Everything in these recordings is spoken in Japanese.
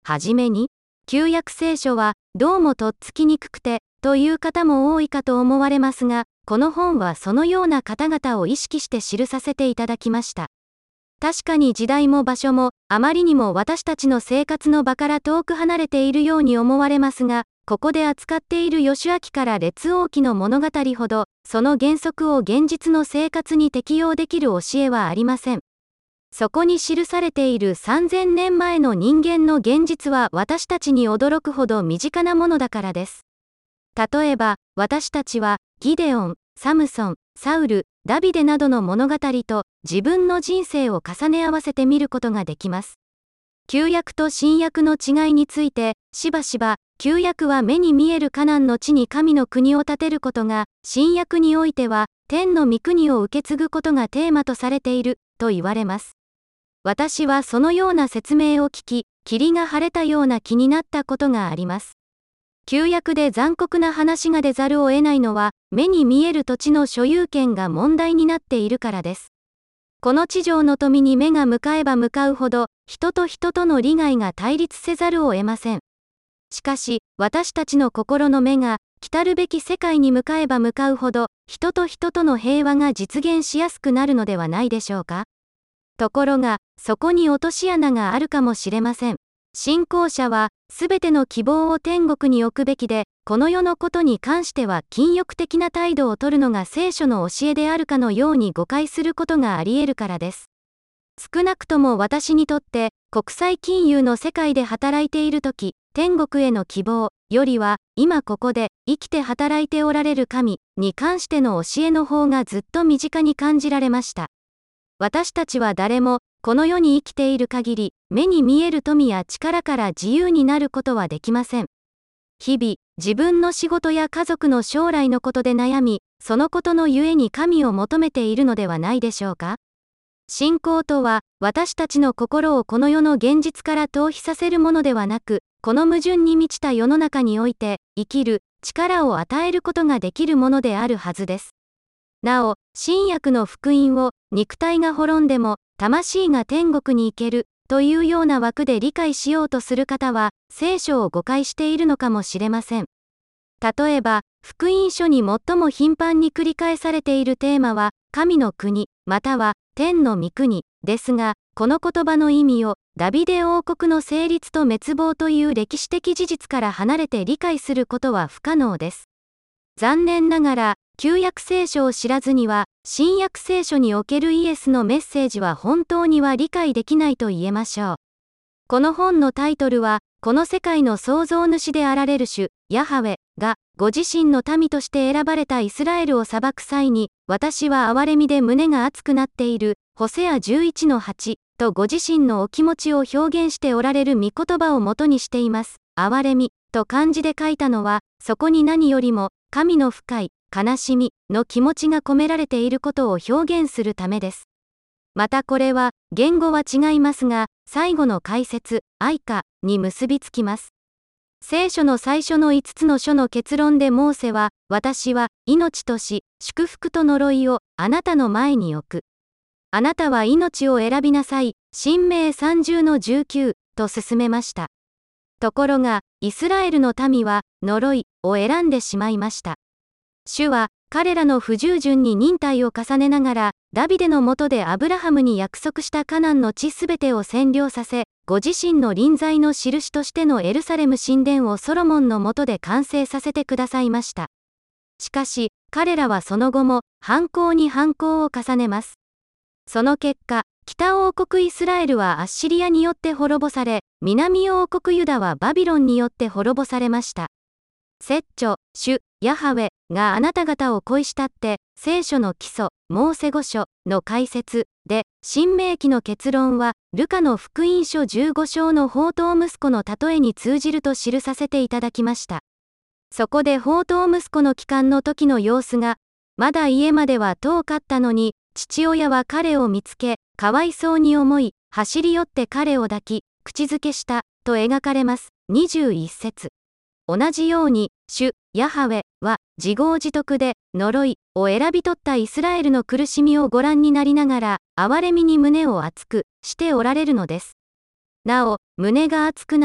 はじめに、旧約聖書はどうもとっつきにくくてという方も多いかと思われますが、この本はそのような方々を意識して記させていただきました。確かに時代も場所もあまりにも私たちの生活の場から遠く離れているように思われますが、ここで扱っている義明から列王記の物語ほど、その原則を現実の生活に適用できる教えはありません。そこに記されている3000年前の人間の現実は私たちに驚くほど身近なものだからです。例えば、私たちはギデオン、サムソン、サウル、ダビデなどの物語と自分の人生を重ね合わせてみることができます。旧約と新約の違いについて、しばしば、旧約は目に見えるカナンの地に神の国を建てることが、新約においては、天の御国を受け継ぐことがテーマとされている、と言われます。私はそのような説明を聞き、霧が晴れたような気になったことがあります。旧約で残酷な話が出ざるを得ないのは、目に見える土地の所有権が問題になっているからです。この地上の富に目が向かえば向かうほど、人と人との利害が対立せざるを得ません。しかし、私たちの心の目が、来るべき世界に向かえば向かうほど、人と人との平和が実現しやすくなるのではないでしょうか。ところが、そこに落とし穴があるかもしれません。信仰者は、すべての希望を天国に置くべきで、この世のことに関しては禁欲的な態度を取るのが聖書の教えであるかのように誤解することがあり得るからです。少なくとも私にとって、国際金融の世界で働いているとき、天国への希望よりは、今ここで生きて働いておられる神に関しての教えの方がずっと身近に感じられました。私たちは誰も、この世に生きている限り、目に見える富や力から自由になることはできません。日々、自分の仕事や家族の将来のことで悩み、そのことのゆえに神を求めているのではないでしょうか。信仰とは、私たちの心をこの世の現実から逃避させるものではなく、この矛盾に満ちた世の中において、生きる力を与えることができるものであるはずです。なお、新約の福音を、肉体が滅んでも、魂が天国に行ける、というような枠で理解しようとする方は、聖書を誤解しているのかもしれません。例えば、福音書に最も頻繁に繰り返されているテーマは、神の国、または、天の御国、ですが、この言葉の意味を、ダビデ王国の成立と滅亡という歴史的事実から離れて理解することは不可能です。残念ながら、旧約聖書を知らずには、新約聖書におけるイエスのメッセージは本当には理解できないと言えましょう。この本のタイトルは、この世界の創造主であられる主、ヤハウェが、ご自身の民として選ばれたイスラエルを裁く際に、私は憐れみで胸が熱くなっている、ホセア 11-8 とご自身のお気持ちを表現しておられる御言葉をもとにしています。憐れみと漢字で書いたのは、そこに何よりも、神の深い、悲しみの気持ちが込められていることを表現するためです。またこれは、言語は違いますが、最後の解説、愛歌に結びつきます。聖書の最初の5つの書の結論でモーセは、私は命と死、祝福と呪いをあなたの前に置く。あなたは命を選びなさい、申命30-19と進めました。ところが、イスラエルの民は呪いを選んでしまいました。主は彼らの不従順に忍耐を重ねながら、ダビデの下でアブラハムに約束したカナンの地すべてを占領させ、ご自身の臨在の印としてのエルサレム神殿をソロモンの下で完成させてくださいました。しかし、彼らはその後も反抗に反抗を重ねます。その結果、北王国イスラエルはアッシリアによって滅ぼされ、南王国ユダはバビロンによって滅ぼされました。説著、主、ヤハウェがあなた方を恋したって、聖書の基礎、モーセ五書の解説で、新明記の結論は、ルカの福音書15章の放蕩息子の例えに通じると記させていただきました。そこで放蕩息子の帰還の時の様子が、まだ家までは遠かったのに、父親は彼を見つけ、かわいそうに思い、走り寄って彼を抱き、口づけした、と描かれます。21節。同じように、主、ヤハウェは、自業自得で、呪いを選び取ったイスラエルの苦しみをご覧になりながら、憐れみに胸を熱くしておられるのです。なお、胸が熱くなる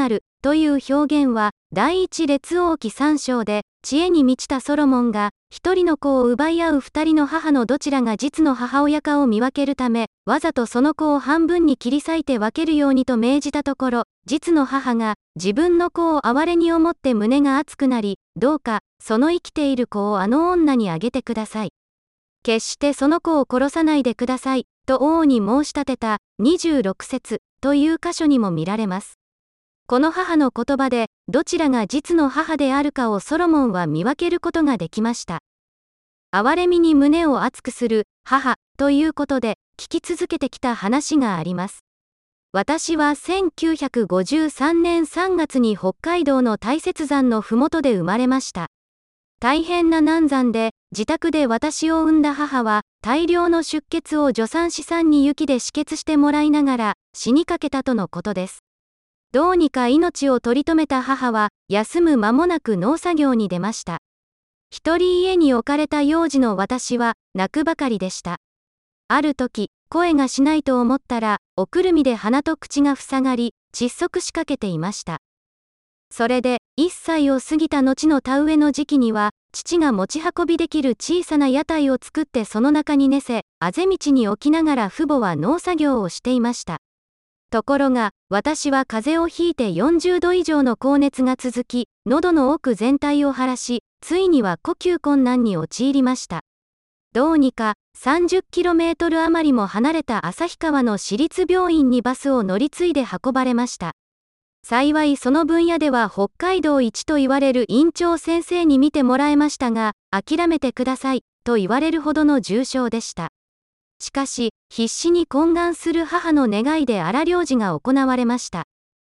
という表現は、第一列王記3章で、知恵に満ちたソロモンが、一人の子を奪い合う二人の母のどちらが実の母親かを見分けるため、わざとその子を半分に切り裂いて分けるようにと命じたところ、実の母が、自分の子を憐れに思って胸が熱くなり、どうか、その生きている子をあの女にあげてください。決してその子を殺さないでください、と王に申し立てた、26節という箇所にも見られます。この母の言葉で、どちらが実の母であるかをソロモンは見分けることができました。憐れみに胸を熱くする、母、ということで、聞き続けてきた話があります。私は1953年3月に北海道の大雪山のふもとで生まれました。大変な難産で、自宅で私を産んだ母は、大量の出血を助産師さんに雪で止血してもらいながら、死にかけたとのことです。どうにか命を取り留めた母は、休む間もなく農作業に出ました。一人家に置かれた幼児の私は、泣くばかりでした。ある時、声がしないと思ったら、おくるみで鼻と口が塞がり、窒息しかけていました。それで、1歳を過ぎた後の田植えの時期には、父が持ち運びできる小さな屋台を作ってその中に寝せ、あぜ道に置きながら父母は農作業をしていました。ところが、私は風邪をひいて40度以上の高熱が続き、喉の奥全体を腫らし、ついには呼吸困難に陥りました。どうにか、30km 余りも離れた旭川の市立病院にバスを乗り継いで運ばれました。幸いその分野では北海道一と言われる院長先生に診てもらえましたが、諦めてください、と言われるほどの重傷でした。しかし、必死に懇願する母の願いで荒療治が行われました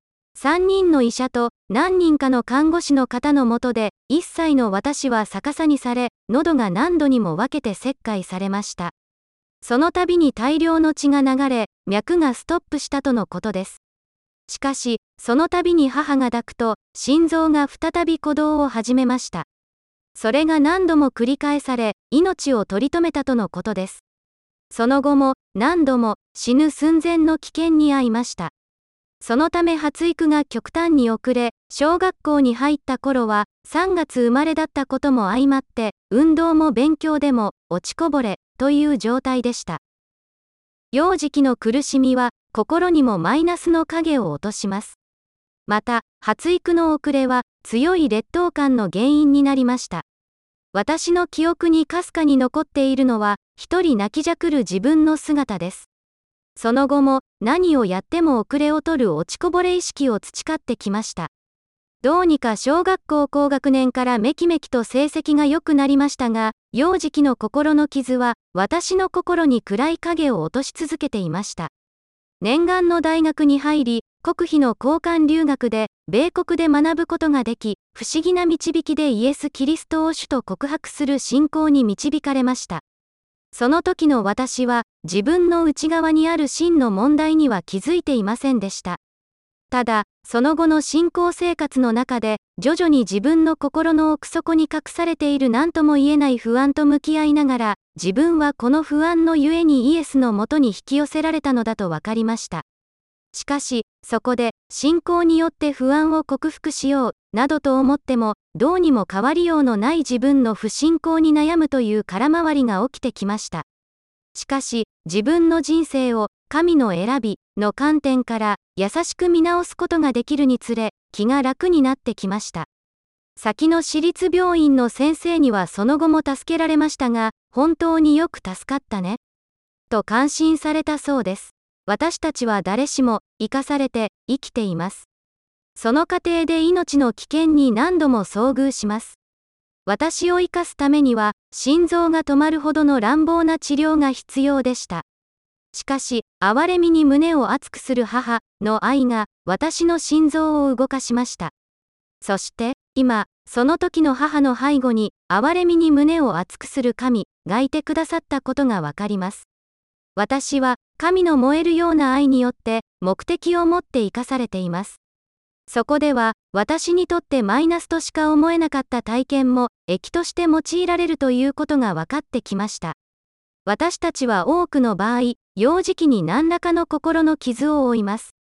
。3人の医者と何人かの看護師の方の下で、1歳の私は逆さにされ、喉が何度にも分けて切開されました。その度に大量の血が流れ、脈がストップしたとのことです。しかし、その度に母が抱くと、心臓が再び鼓動を始めました。それが何度も繰り返され、命を取り留めたとのことです。その後も、何度も、死ぬ寸前の危険に遭いました。そのため発育が極端に遅れ、小学校に入った頃は、3月生まれだったことも相まって、運動も勉強でも、落ちこぼれ、という状態でした。幼児期の苦しみは、心にもマイナスの影を落とします。また、発育の遅れは、強い劣等感の原因になりました。私の記憶にかすかに残っているのは、一人泣きじゃくる自分の姿です。その後も、何をやっても遅れを取る落ちこぼれ意識を培ってきました。どうにか小学校高学年からめきめきと成績が良くなりましたが、幼児期の心の傷は、私の心に暗い影を落とし続けていました。念願の大学に入り、国費の交換留学で、米国で学ぶことができ、不思議な導きでイエス・キリストを主と告白する信仰に導かれました。その時の私は、自分の内側にある真の問題には気づいていませんでした。ただ、その後の信仰生活の中で、徐々に自分の心の奥底に隠されている何とも言えない不安と向き合いながら、自分はこの不安のゆえにイエスのもとに引き寄せられたのだと分かりました。しかし、そこで、信仰によって不安を克服しよう、などと思っても、どうにも変わりようのない自分の不信仰に悩むという空回りが起きてきました。しかし、自分の人生を、神の選び、の観点から、優しく見直すことができるにつれ、気が楽になってきました。先の私立病院の先生にはその後も助けられましたが、本当によく助かったね。と感心されたそうです。私たちは誰しも、生かされて、生きています。その過程で命の危険に何度も遭遇します。私を生かすためには、心臓が止まるほどの乱暴な治療が必要でした。しかし、憐れみに胸を熱くする母の愛が、私の心臓を動かしました。そして、今、その時の母の背後に、憐れみに胸を熱くする神がいてくださったことがわかります。私は、神の燃えるような愛によって、目的を持って生かされています。そこでは、私にとってマイナスとしか思えなかった体験も、益として用いられるということが分かってきました。私たちは多くの場合、幼児期に何らかの心の傷を負います。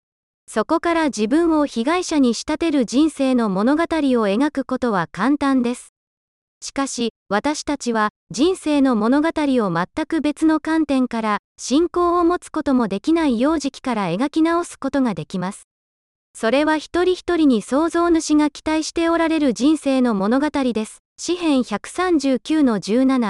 そこから自分を被害者に仕立てる人生の物語を描くことは簡単です。しかし、私たちは人生の物語を全く別の観点から信仰を持つこともできない幼児期から描き直すことができます。それは一人一人に創造主が期待しておられる人生の物語です。詩編139の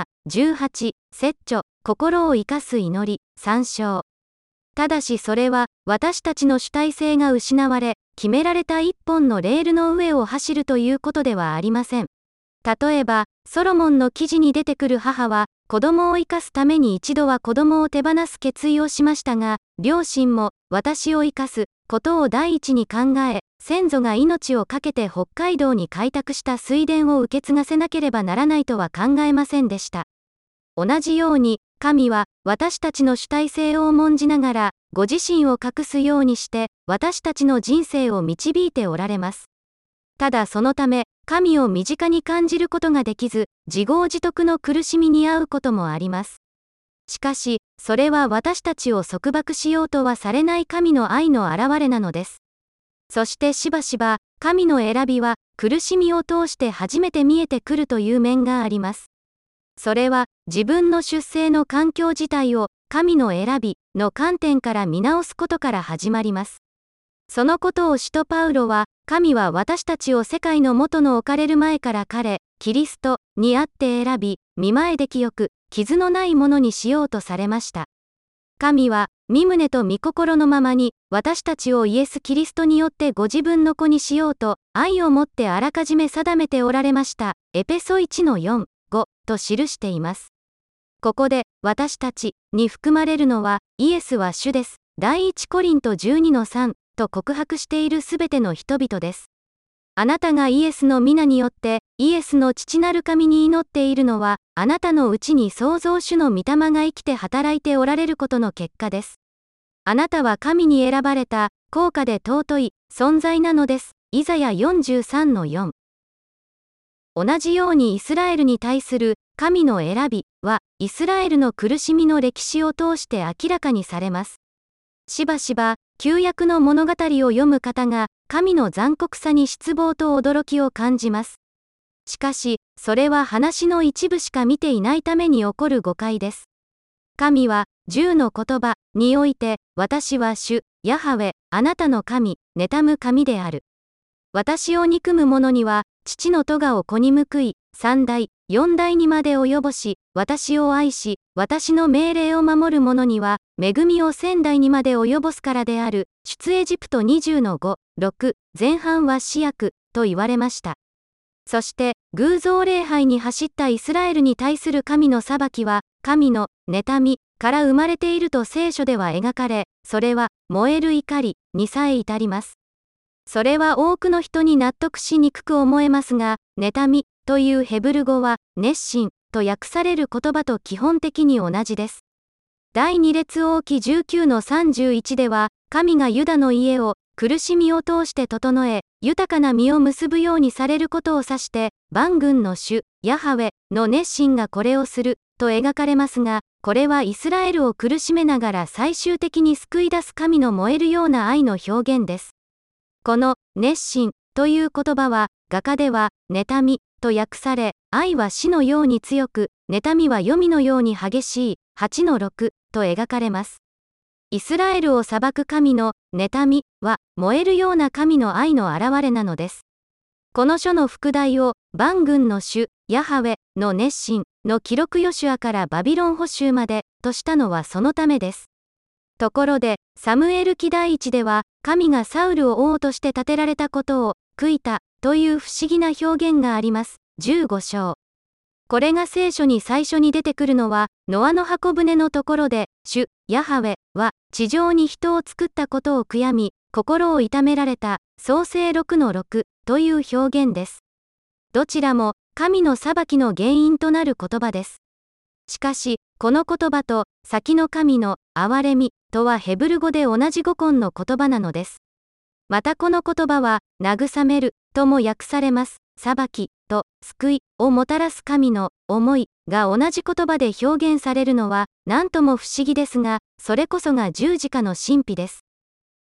17、18、説著、心を生かす祈り、参照。ただしそれは、私たちの主体性が失われ、決められた一本のレールの上を走るということではありません。例えば、ソロモンの記事に出てくる母は、子供を生かすために一度は子供を手放す決意をしましたが、両親も、私を生かすことを第一に考え、先祖が命を懸けて北海道に開拓した水田を受け継がせなければならないとは考えませんでした。同じように、神は私たちの主体性を重んじながら、ご自身を隠すようにして、私たちの人生を導いておられます。ただそのため、神を身近に感じることができず、自業自得の苦しみに遭うこともあります。しかし、それは私たちを束縛しようとはされない神の愛の表れなのです。そしてしばしば、神の選びは、苦しみを通して初めて見えてくるという面があります。それは、自分の出生の環境自体を、神の選びの観点から見直すことから始まります。そのことを使徒パウロは、神は私たちを世界の元の置かれる前から彼、キリストにあって選び、見前で清く、傷のないものにしようとされました。神は、御胸と御心のままに、私たちをイエス・キリストによってご自分の子にしようと、愛をもってあらかじめ定めておられました。エペソ1の4、5と記しています。ここで、私たちに含まれるのは、イエスは主です。第一コリント12の3と告白しているすべての人々です。あなたがイエスの皆によって、イエスの父なる神に祈っているのは、あなたのうちに創造主の御霊が生きて働いておられることの結果です。あなたは神に選ばれた、高価で尊い存在なのです。イザヤ43の4。同じようにイスラエルに対する神の選びは、イスラエルの苦しみの歴史を通して明らかにされます。しばしば、旧約の物語を読む方が、神の残酷さに失望と驚きを感じます。しかし、それは話の一部しか見ていないために起こる誤解です。神は、10の言葉において、私は主、ヤハウェ、あなたの神、妬む神である。私を憎む者には、父の咎を子に報い、3代、4代にまで及ぼし、私を愛し、私の命令を守る者には、恵みを1000代にまで及ぼすからである。出エジプト20の5、6、前半は死約、と言われました。そして、偶像礼拝に走ったイスラエルに対する神の裁きは、神の妬みから生まれていると聖書では描かれ、それは、燃える怒りにさえ至ります。それは多くの人に納得しにくく思えますが、妬みというヘブル語は、熱心と訳される言葉と基本的に同じです。第2列王記19の31では、神がユダの家を苦しみを通して整え、豊かな実を結ぶようにされることを指して、万軍の主、ヤハウェの熱心がこれをすると描かれますが、これはイスラエルを苦しめながら最終的に救い出す神の燃えるような愛の表現です。この熱心という言葉は、画家では妬みと訳され、愛は死のように強く、妬みは黄泉のように激しい8の6と描かれます。イスラエルを裁く神の妬みは燃えるような神の愛の表れなのです。この書の副題を万軍の主ヤハウェの熱心の記録ヨシュアからバビロン捕囚までとしたのはそのためです。ところで、サムエル記第一では、神がサウルを王として立てられたことを、悔いた、という不思議な表現があります。15章。これが聖書に最初に出てくるのは、ノアの箱舟のところで、主、ヤハウェは、地上に人を作ったことを悔やみ、心を痛められた、創世6の6、という表現です。どちらも、神の裁きの原因となる言葉です。しかし、この言葉と、先の神の、憐れみ、とはヘブル語で同じ語根の言葉なのです。またこの言葉は、慰める、とも訳されます。裁き、と、救い、をもたらす神の、思い、が同じ言葉で表現されるのは、なんとも不思議ですが、それこそが十字架の神秘です。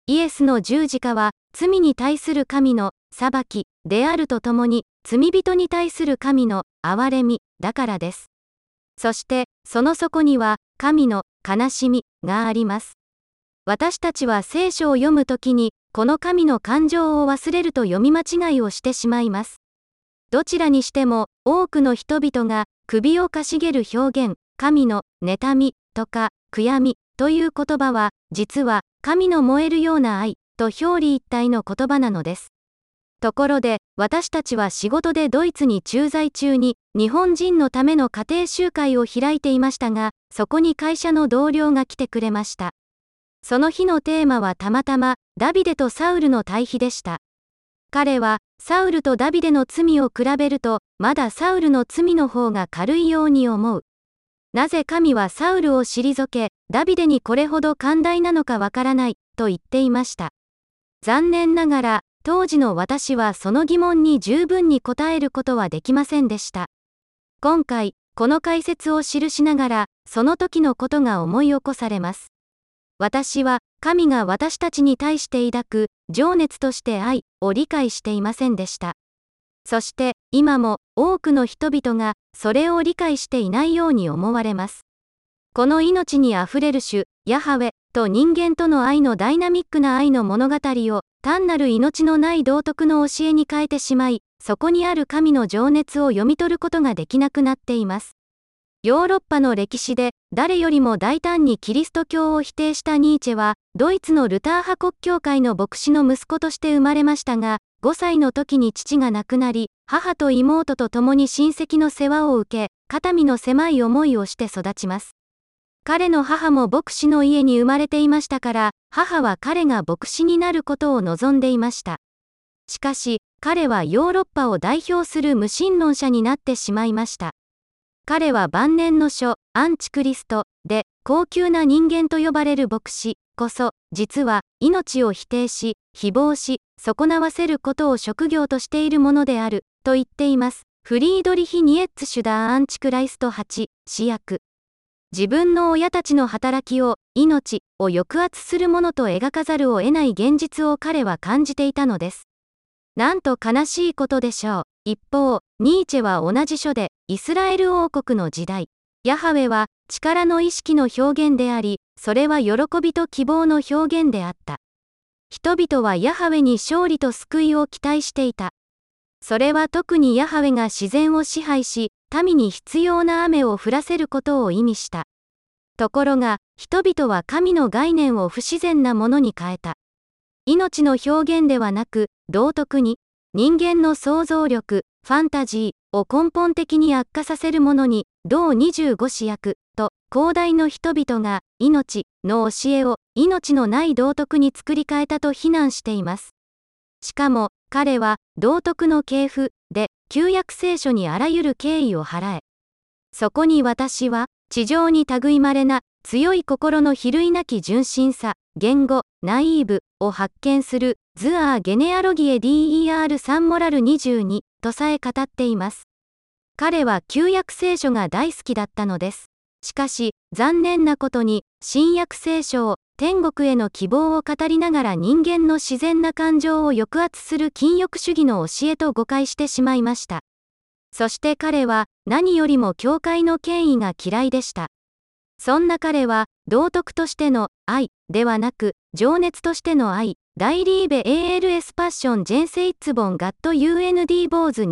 イエスの十字架は、罪に対する神の裁きであるとともに、罪人に対する神の憐れみだからです。そして、その底には、神の悲しみがあります。私たちは聖書を読むときに、この神の感情を忘れると読み間違いをしてしまいます。どちらにしても、多くの人々が首をかしげる表現、神の妬みとか悔やみという言葉は、実は神の燃えるような愛と表裏一体の言葉なのです。ところで、私たちは仕事でドイツに駐在中に、日本人のための家庭集会を開いていましたが、そこに会社の同僚が来てくれました。その日のテーマはたまたま、ダビデとサウルの対比でした。彼は、サウルとダビデの罪を比べると、まだサウルの罪の方が軽いように思う。なぜ神はサウルを退け、ダビデにこれほど寛大なのかわからない、と言っていました。残念ながら、当時の私はその疑問に十分に答えることはできませんでした。今回、この解説を記しながら、その時のことが思い起こされます。私は、神が私たちに対して抱く、情熱として愛を理解していませんでした。そして、今も、多くの人々が、それを理解していないように思われます。この命にあふれる主、ヤハウェと人間との愛のダイナミックな愛の物語を、単なる命のない道徳の教えに変えてしまい、そこにある神の情熱を読み取ることができなくなっています。ヨーロッパの歴史で、誰よりも大胆にキリスト教を否定したニーチェは、ドイツのルター派国教会の牧師の息子として生まれましたが、5歳の時に父が亡くなり、母と妹と共に親戚の世話を受け、肩身の狭い思いをして育ちます。彼の母も牧師の家に生まれていましたから、母は彼が牧師になることを望んでいました。しかし、彼はヨーロッパを代表する無神論者になってしまいました。彼は晩年の書、アンチクリストで、高級な人間と呼ばれる牧師こそ、実は命を否定し、誹謗し、損なわせることを職業としているものである、と言っています。フリードリヒ・ニエッツ・シュダー・アンチクライスト8、試訳。自分の親たちの働きを、命を抑圧するものと描かざるを得ない現実を彼は感じていたのです。なんと悲しいことでしょう。一方、ニーチェは同じ書で、イスラエル王国の時代、ヤハウェは力の意識の表現であり、それは喜びと希望の表現であった。人々はヤハウェに勝利と救いを期待していた。それは特にヤハウェが自然を支配し、民に必要な雨を降らせることを意味した。ところが、人々は神の概念を不自然なものに変えた。命の表現ではなく、道徳に、人間の想像力、ファンタジーを根本的に悪化させるものに、同25子役と広大の人々が命の教えを命のない道徳に作り変えたと非難しています。しかも彼は道徳の系譜で旧約聖書にあらゆる敬意を払え。そこに私は地上に類まれな強い心の比類なき純真さ、言語、ナイーブを発見するズアー・ゲネアロギエ DER3 モラル22とさえ語っています。彼は旧約聖書が大好きだったのです。しかし、残念なことに、新約聖書を天国への希望を語りながら人間の自然な感情を抑圧する禁欲主義の教えと誤解してしまいました。そして彼は何よりも教会の権威が嫌いでした。そんな彼は道徳としての愛ではなく情熱としての愛、大リーベ ALS パッションジェンセイッツボンガット UND 坊主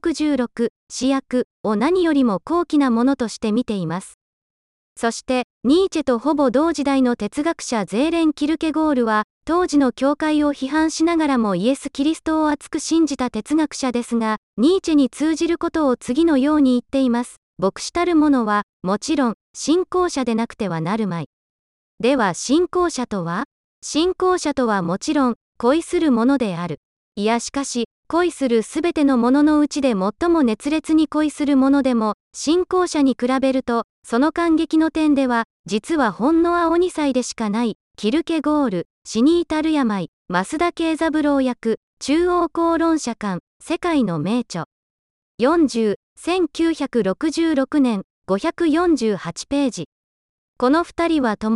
266試訳を何よりも高貴なものとして見ています。そして、ニーチェとほぼ同時代の哲学者ゼーレン・キルケゴールは、当時の教会を批判しながらもイエス・キリストを熱く信じた哲学者ですが、ニーチェに通じることを次のように言っています。牧師たる者は、もちろん、信仰者でなくてはなるまい。では信仰者とは？信仰者とはもちろん、恋するものである。いやしかし、恋するすべてのもののうちで最も熱烈に恋するものでも、信仰者に比べると、その感激の点では、実はほんの青2歳でしかない、キルケゴール、死に至る病、増田慶三郎役、中央公論社館、世界の名著。40、1966年、548ページ。この二人は共に、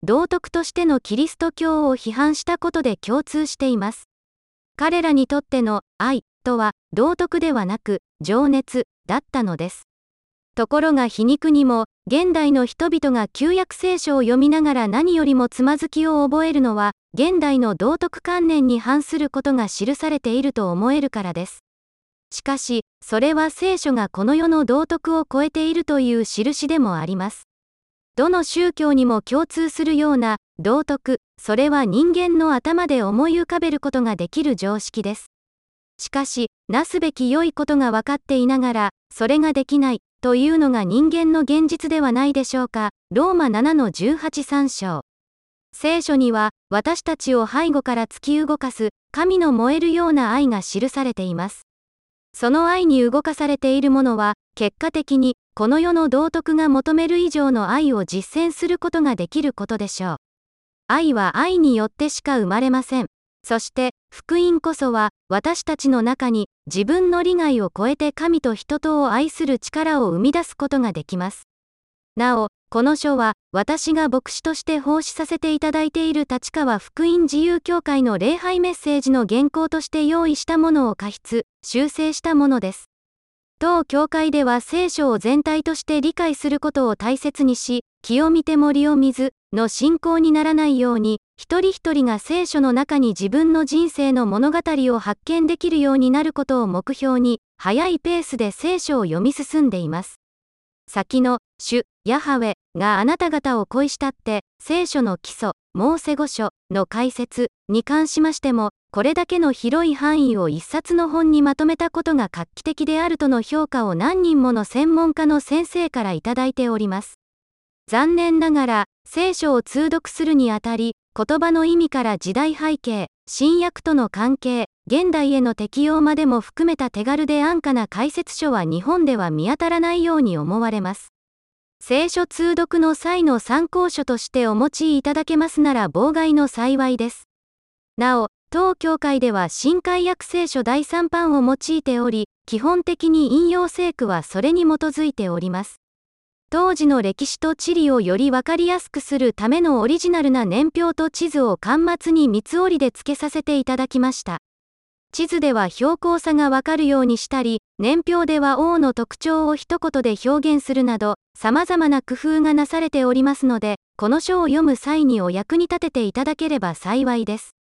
道徳としてのキリスト教を批判したことで共通しています。彼らにとっての愛とは道徳ではなく情熱だったのです。ところが皮肉にも、現代の人々が旧約聖書を読みながら何よりもつまずきを覚えるのは、現代の道徳観念に反することが記されていると思えるからです。しかし、それは聖書がこの世の道徳を超えているという印でもあります。どの宗教にも共通するような道徳、それは人間の頭で思い浮かべることができる常識です。しかし、なすべき良いことが分かっていながら、それができないというのが人間の現実ではないでしょうか。ローマ7の18-3章。聖書には、私たちを背後から突き動かす、神の燃えるような愛が記されています。その愛に動かされているものは、結果的に、この世の道徳が求める以上の愛を実践することができることでしょう。愛は愛によってしか生まれません。そして、福音こそは、私たちの中に、自分の利害を超えて神と人とを愛する力を生み出すことができます。なお、この書は、私が牧師として奉仕させていただいている立川福音自由教会の礼拝メッセージの原稿として用意したものを加筆、修正したものです。当教会では聖書を全体として理解することを大切にし、木を見て森を見ずの信仰にならないように、一人一人が聖書の中に自分の人生の物語を発見できるようになることを目標に、速いペースで聖書を読み進んでいます。先の、主、ヤハウェがあなた方を恋したって、聖書の基礎、モーセ五書の解説に関しましても、これだけの広い範囲を一冊の本にまとめたことが画期的であるとの評価を何人もの専門家の先生からいただいております。残念ながら、聖書を通読するにあたり、言葉の意味から時代背景、新約との関係、現代への適用までも含めた手軽で安価な解説書は日本では見当たらないように思われます。聖書通読の際の参考書としてお持ちいただけますなら妨害の幸いです。なお、当教会では新改訳聖書第3版を用いており、基本的に引用聖句はそれに基づいております。当時の歴史と地理をより分かりやすくするためのオリジナルな年表と地図を巻末に三つ折りで付けさせていただきました。地図では標高差がわかるようにしたり、年表では王の特徴を一言で表現するなど、様々な工夫がなされておりますので、この書を読む際にお役に立てていただければ幸いです。